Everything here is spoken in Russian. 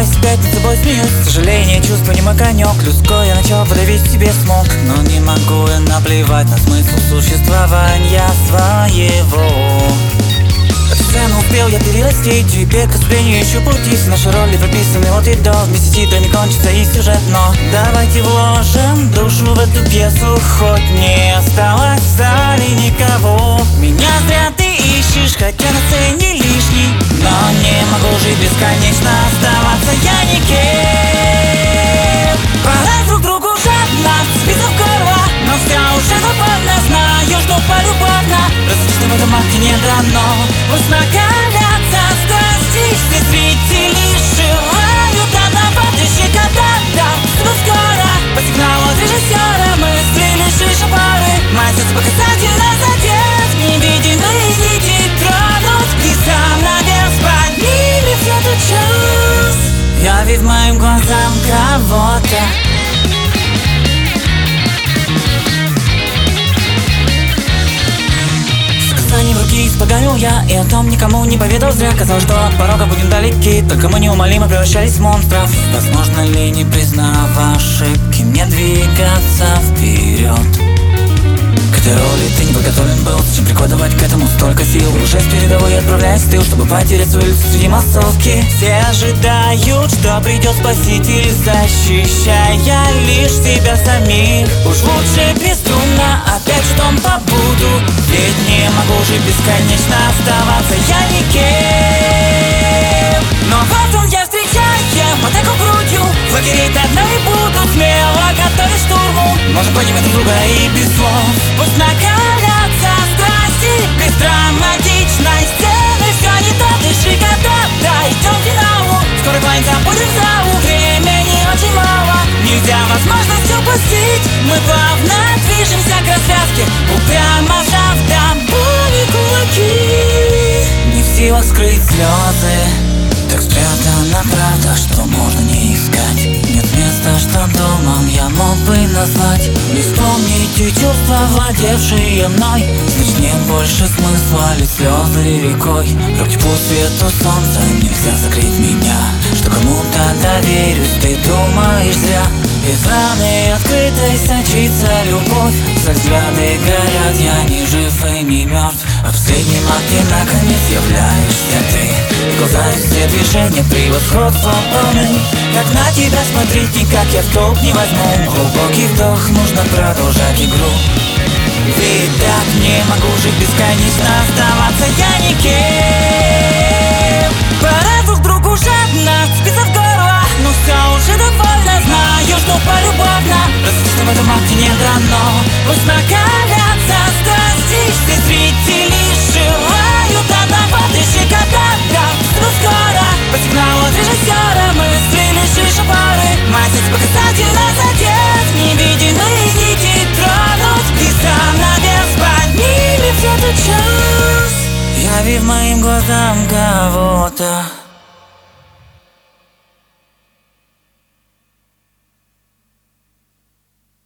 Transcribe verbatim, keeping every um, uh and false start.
улыбаюсь, опять над собой смеюсь. Сожаление, чувство не мой конек. Людской я начал подавить в себе смог. Но не могу я наплевать на смысл существования своего. Сцену успел я перерасти, теперь к сожалению ищу пути. Наши роли прописаны от и до, вместе сидя не кончится и сюжет. Но давайте вложим душу в эту пьесу, хоть не осталось в зале никого. Меня зря ты ищешь, хотя на сцене лишний. Но не могу жить бесконечно, оставаться я никем. Пора друг другу жадно, спится в горло, но все уже забавно. Знаю, что полюбовно различным в этом акте не дано. Пусть накалятся страсти, все зрители желают одного дышика, да-да. Чтобы скоро по сигналу от режиссера мы стрелишь лишь пары. Мое сердце показательно задет, невидимые нити тронут, и занавес поднимет в этот час. Явив моим глазам кого-то. В руки испоганил я, и о том никому не поведал зря. Казалось, что от порога будем далеки, только мы неумолимо превращались в монстров. Возможно ли, не признав ошибки, мне двигаться вперед? К этой роли ты не подготовлен был, зачем прикладывать к этому столько сил? Уже с передовой отправляюсь в тыл, чтобы потерять свою лицо среди массовки. Все ожидают, что придет спаситель, защищая лишь себя самих. Уж лучше бездумно опять в том побуду, ведь не могу жить бесконечно, оставаться я никем. Но вот он я встречаем, атаку грудью, лагерей одна и буду смело готовить штурму. Можем поднимать друг друга и без слов. Пусть накалятся страсти, без драматичной сцены. Все не то, дыши, когда да, идем к финалу. Скоро кланяться будем в залу, времени очень мало. Нельзя возможность упустить, мы плавно движемся к развязке, упрямо сжав до боли кулаки. Не в силах скрыть слезы, так спрятана правда, что можно не искать. Нет места, что домом я мог бы назвать. Не вспомните чувства, владевшие мной, значит нет больше смысла лить слезы рекой. Руки по свету солнца, нельзя закрыть меня. Что кому-то доверюсь, ты думаешь зря. Из раны открытой сочится любовь, за взгляды горят, я не жив и не мертв. А в последнем акте наконец являешься ты. В глаза и все движения превосходства полны. Как на тебя смотреть, никак я в толк не возьму. Глубокий вдох, нужно продолжать игру. Ведь так не могу жить бесконечно, оставаться я никем. Пора друг другу жадно, спится в горло, но все уже довольно. Знаю, что полюбовно различным в этом акте не дано. Пусть накалятся страсти, все зрители желают одного дышика, да-да. Чтобы скоро по сигналу от режиссера мы стрелишь лишь пары. Мой сердце показательно задет, невидимые нити тронут, и занавес поднимет в этот час. Явив моим глазам кого-то.